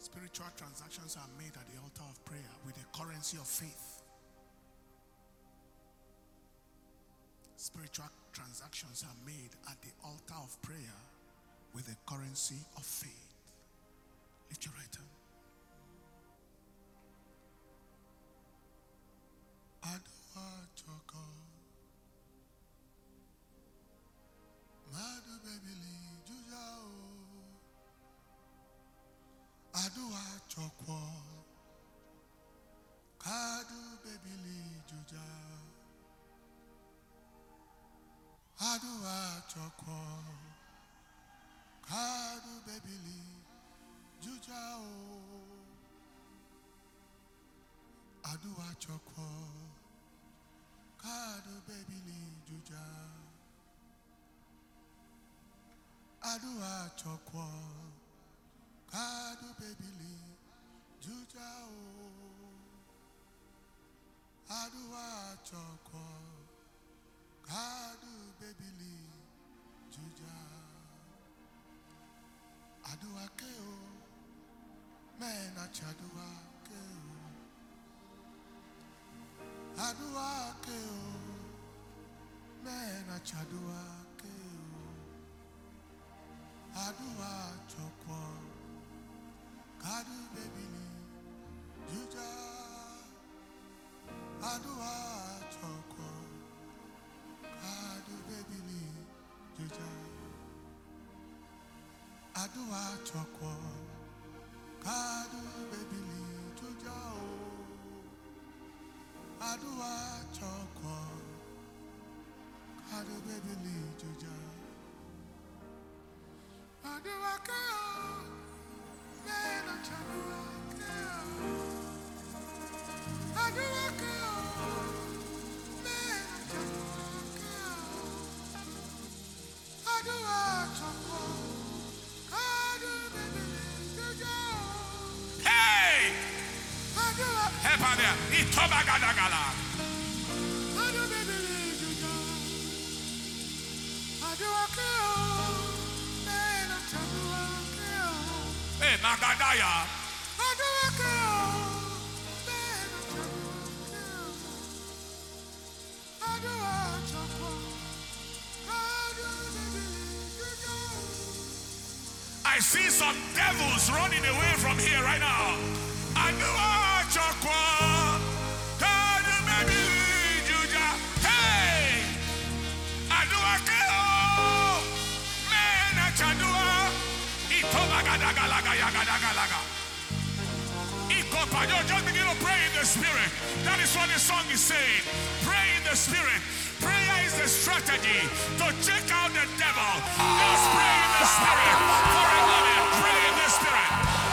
Spiritual transactions are made at the altar of prayer with the currency of faith. Spiritual transactions are made at the altar of prayer with the currency of faith. Lift your right hand. Adwa choko Madu bebili jujao Adwa choko Kadu bebili jujao Adwa choko Kadu bebili jujao Adwa choko Kadu bebili jujao Adwa choko Kadu bebili jujao Adwa choko Kadu bebili jujao Adwa keo Mena chadwa keo Adwa keo Mena chadwa keo Adwa choko Kadu bebili juja Adwa choko Kadu bebili juja Adwa choko Kadu bebili juja Adwa choko Kadu bebili juja Adwa keo Mena chadwa keo Adwa keo Mena chadwa keo Adwa choko Kadu bebili juja Hey! Adwa Hepania Itoba gadagala Kadu bebili juja Adwa keo Mena chadwa keo Hey, Magadaya. Adwa keo Mena chadwa keo Adwa choko Kadu bebili juja I see some devils running away from here right now. Adwa choko Kadu bebili juja Hey! Adwa keo Mena chadwa Just begin to pray in the spirit. That is what the song is saying. Pray in the spirit. Prayer is the strategy to check out the devil. Just pray in the spirit for a moment. Pray in the spirit.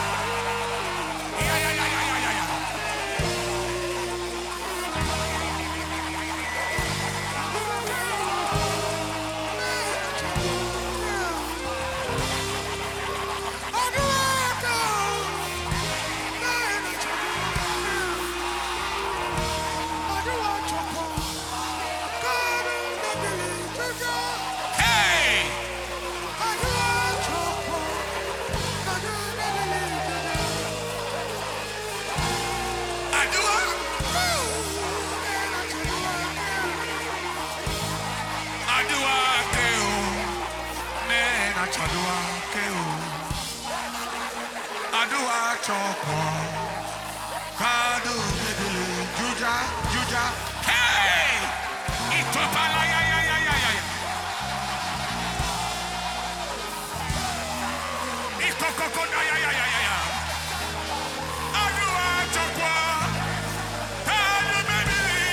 Adwa choko Kadu bebili juja juja Hey! Itopala ya Ikokoko ya Adwa choko Kadu bebili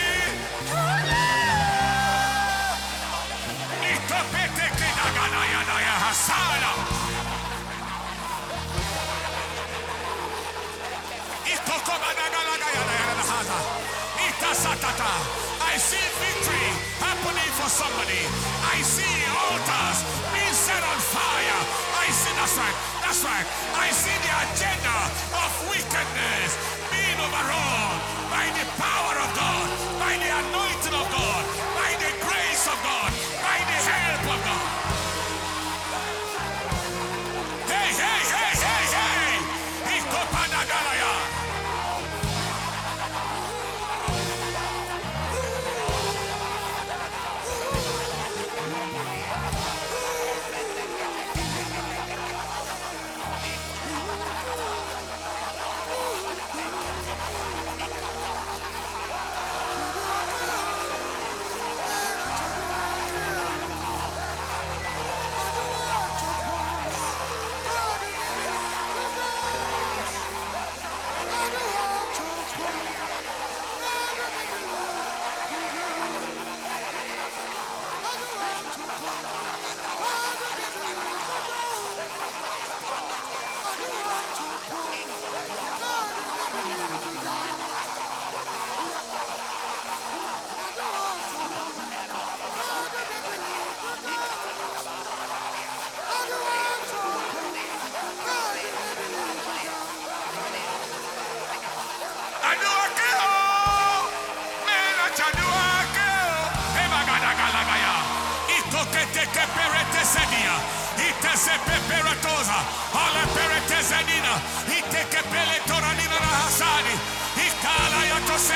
Itopete kidagana ya hasala I see victory happening for somebody. I see altars being set on fire. I see, that's right. I see the agenda of wickedness being overrun by the power of God, by the anointing of God, by the grace of God, by the help of God. Hey!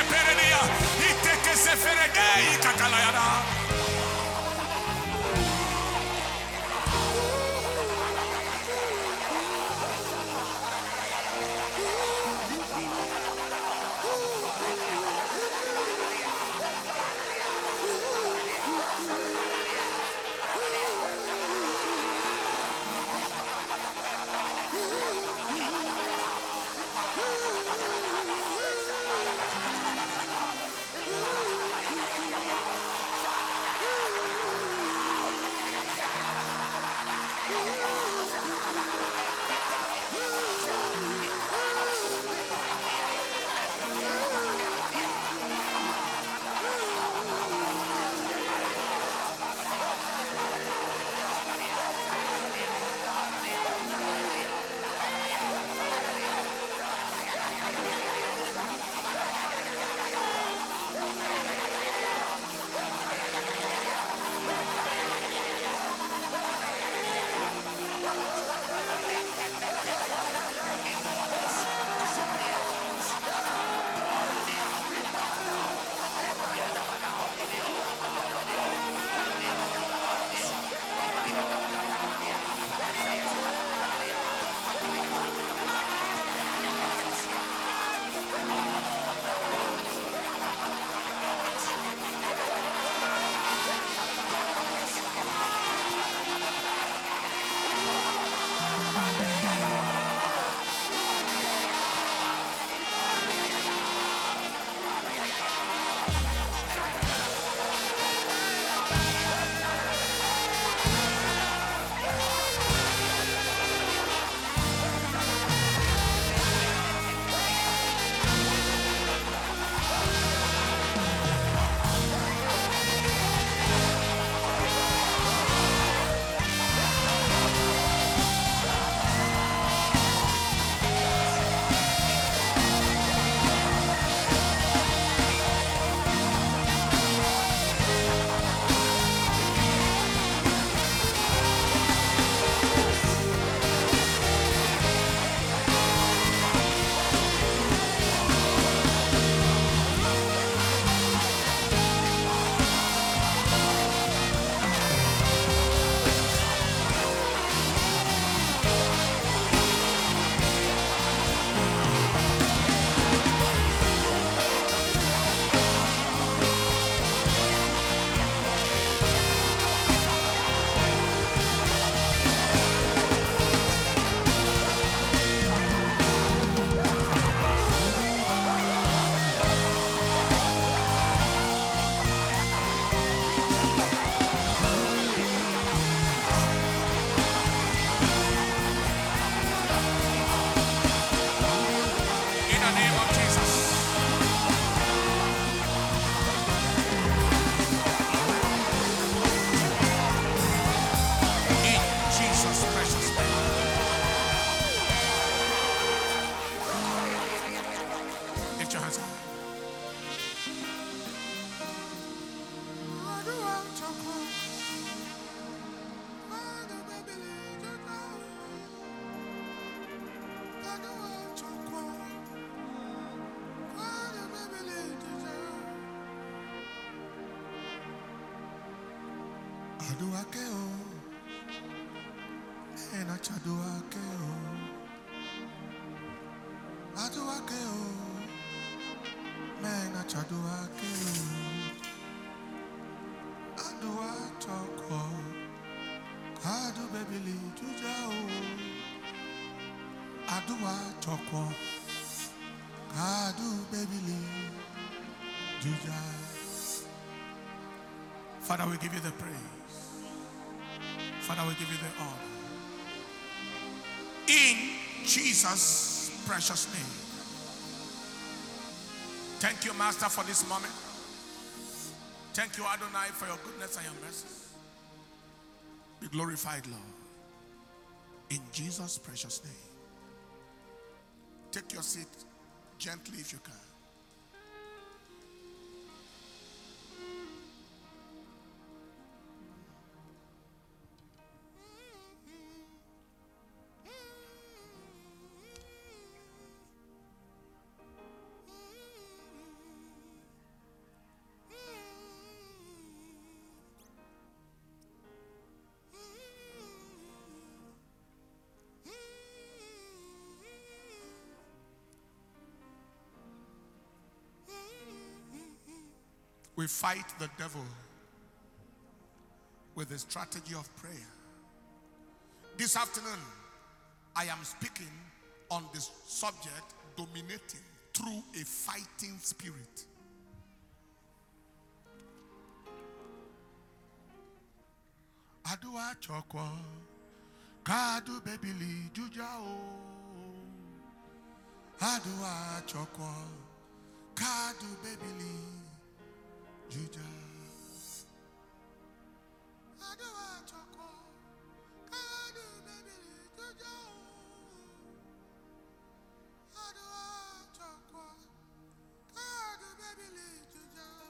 peredia. Iteke seferede ikalayada. Aduakeo, ena chaduakeo, aduakeo, mena chaduakeo, aduachoko, adu bebili jujao, aduachoko, adu bebili jujao. Father, we give you the praise. Father, we give you the honor. In Jesus' precious name. Thank you, Master, for this moment. Thank you, Adonai, for your goodness and your mercy. Be glorified, Lord. In Jesus' precious name. Take your seat gently if you can. We fight the devil with the strategy of prayer. This afternoon, I am speaking on this subject, dominating through a fighting spirit. Adua chokwa, kadu bebili jujao. Adua chokwa, kadu bebili juja. Adua chokwa, kadu bebili jujao. Adua chokwa, kadu bebili jujao.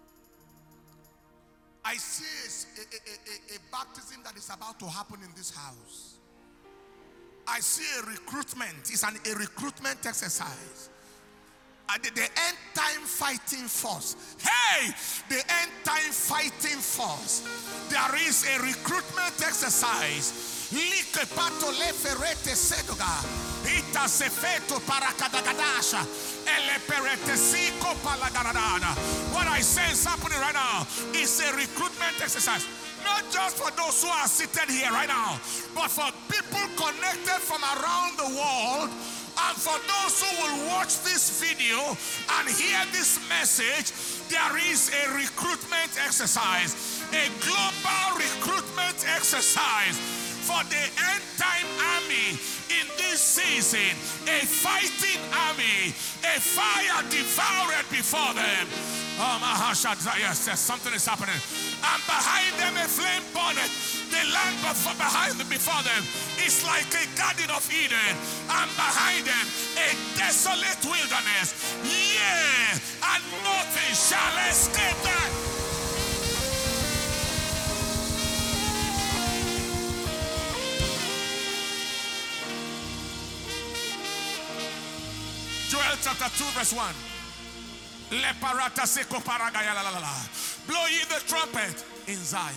I see a baptism that is about to happen in this house. I see a recruitment. It's a recruitment exercise. The end time fighting force. Hey, the end time fighting force. There is a recruitment exercise. Like pato le ferete sedoga. Ita sefeto parakadagadasha. Ele perete siko palagaradana. What I sense happening right now is a recruitment exercise. Not just for those who are seated here right now, but for people connected from around the world, and for those who will watch this video and hear this message. There is a recruitment exercise, a global recruitment exercise for the end time army in this season, a fighting army, a fire devoured before them. Oh, yes, something is happening. And behind them a flame bonnet. The land behind them, before them is like a garden of Eden. And behind them a desolate wilderness. Yeah, and nothing shall escape that. Joel chapter 2 verse 1. Blow ye the trumpet in Zion.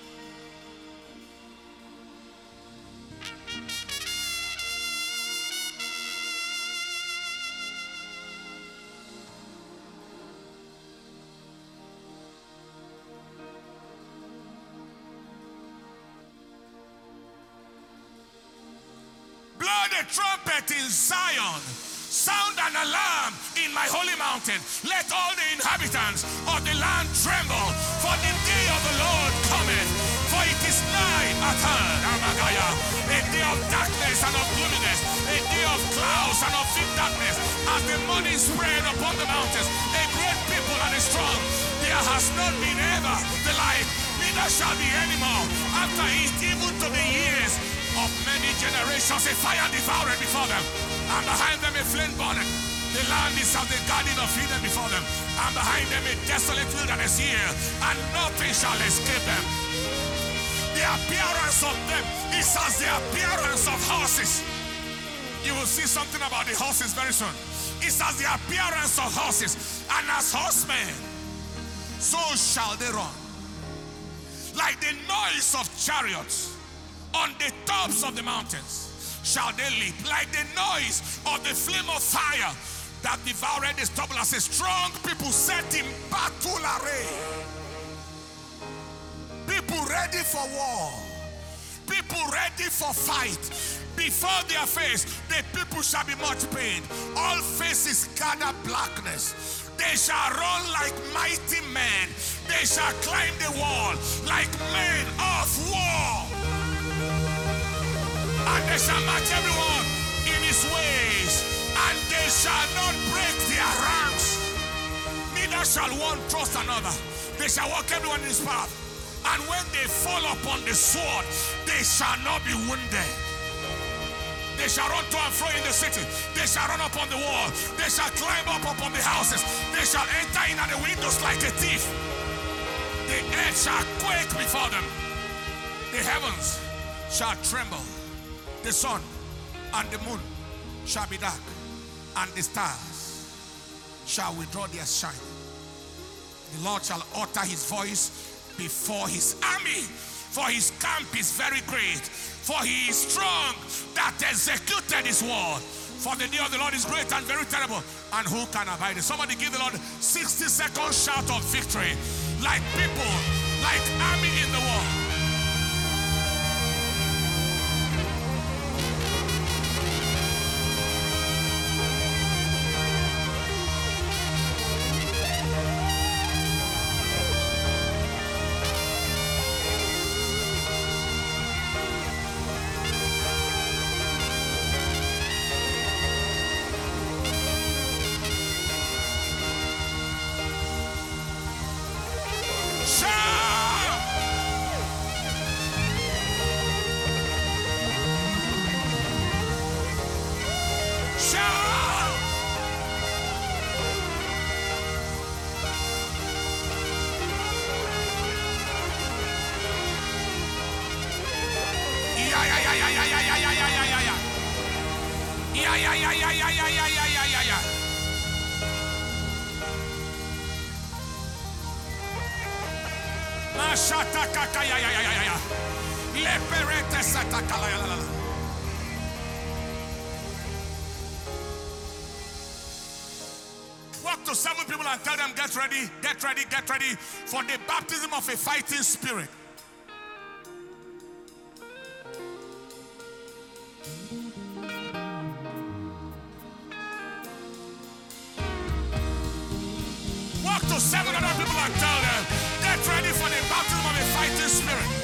Blow the trumpet in Zion. Sound an alarm in my holy mountain. Let all the inhabitants of the land tremble, for the day of the Lord cometh. For it is nigh at hand, Amagaya, a day of darkness and of gloominess, a day of clouds and of thick darkness, as the morning spread upon the mountains, a great people and a strong. There has not been ever the like, neither shall be any more after it, even to the years of many generations. A fire devoured before them, and behind them a flame bonnet. The land is as the garden of Eden before them, and behind them a desolate wilderness here, and nothing shall escape them. The appearance of them is as the appearance of horses. You will see something about the horses very soon. It's as the appearance of horses, and as horsemen, so shall they run. Like the noise of chariots on the tops of the mountains shall they leap, like the noise of the flame of fire that devoured the stubble, as a strong people set in battle array. People ready for war, people ready for fight. Before their face, the people shall be much pained. All faces gather blackness. They shall run like mighty men. They shall climb the wall like men of war. And they shall march everyone in his ways, and they shall not break their ranks. Neither shall one trust another. They shall walk everyone in his path. And when they fall upon the sword, they shall not be wounded. They shall run to and fro in the city. They shall run up on the wall. They shall climb up upon the houses. They shall enter in at the windows like a thief. The earth shall quake before them. The heavens shall tremble. The sun and the moon shall be dark, and the stars shall withdraw their shine. The Lord shall utter his voice before his army, for his camp is very great. For he is strong that executed his word. For the day of the Lord is great and very terrible, and who can abide it? Somebody give the Lord 60-second shout of victory, like people, like army in the war. Walk to 7 people and tell them, get ready, get ready, get ready for the baptism of a fighting spirit. Walk to 7 other people and tell them, get ready for the baptism of a fighting spirit.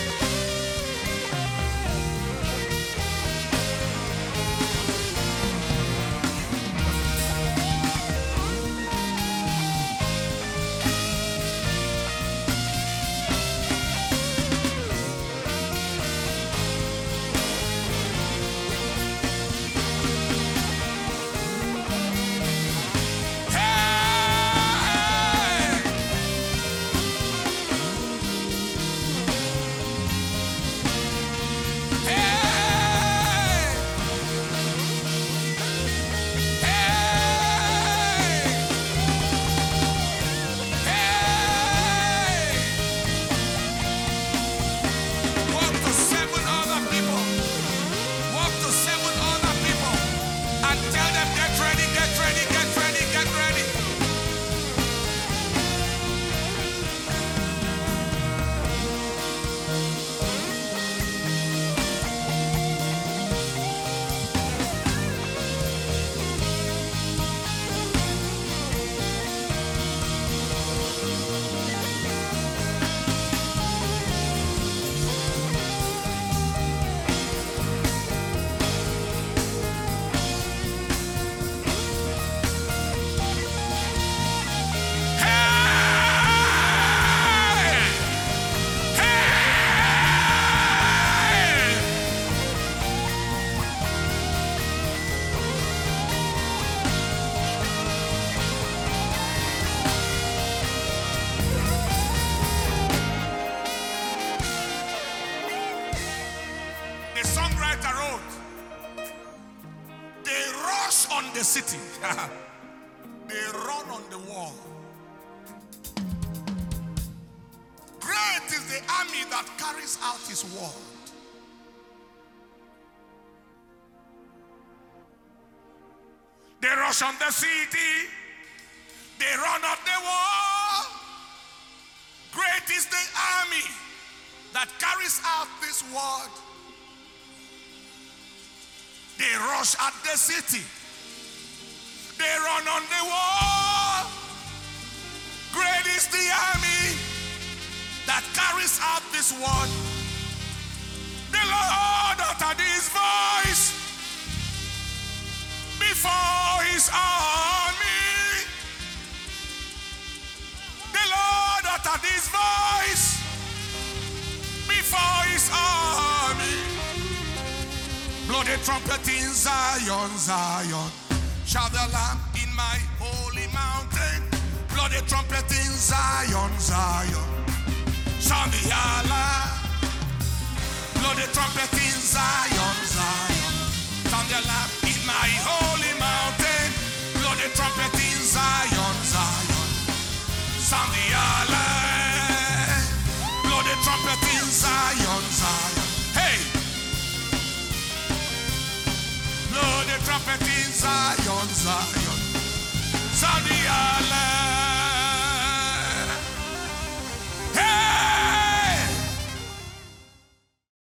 The city. They run on the wall. Great is the army that carries out his word. They rush on the city. They run up the wall. Great is the army that carries out this word. They rush at the city. They run on the wall. Great is the army that carries out this word. The Lord uttered his voice before his army. The Lord uttered his voice before his army. Blow the trumpet in Zion, Zion. Shout the Lamb in my holy mountain. Blow the trumpet in Zion, Zion. Sound the alarm. Blow the trumpet in Zion, Zion. Sound the alarm in my holy mountain. Blow the trumpet in Zion, Zion. Sound the alarm. Blow the trumpet in Zion, Zion. Hey! Blow the trumpet in Zion, Zion. Sound the alarm.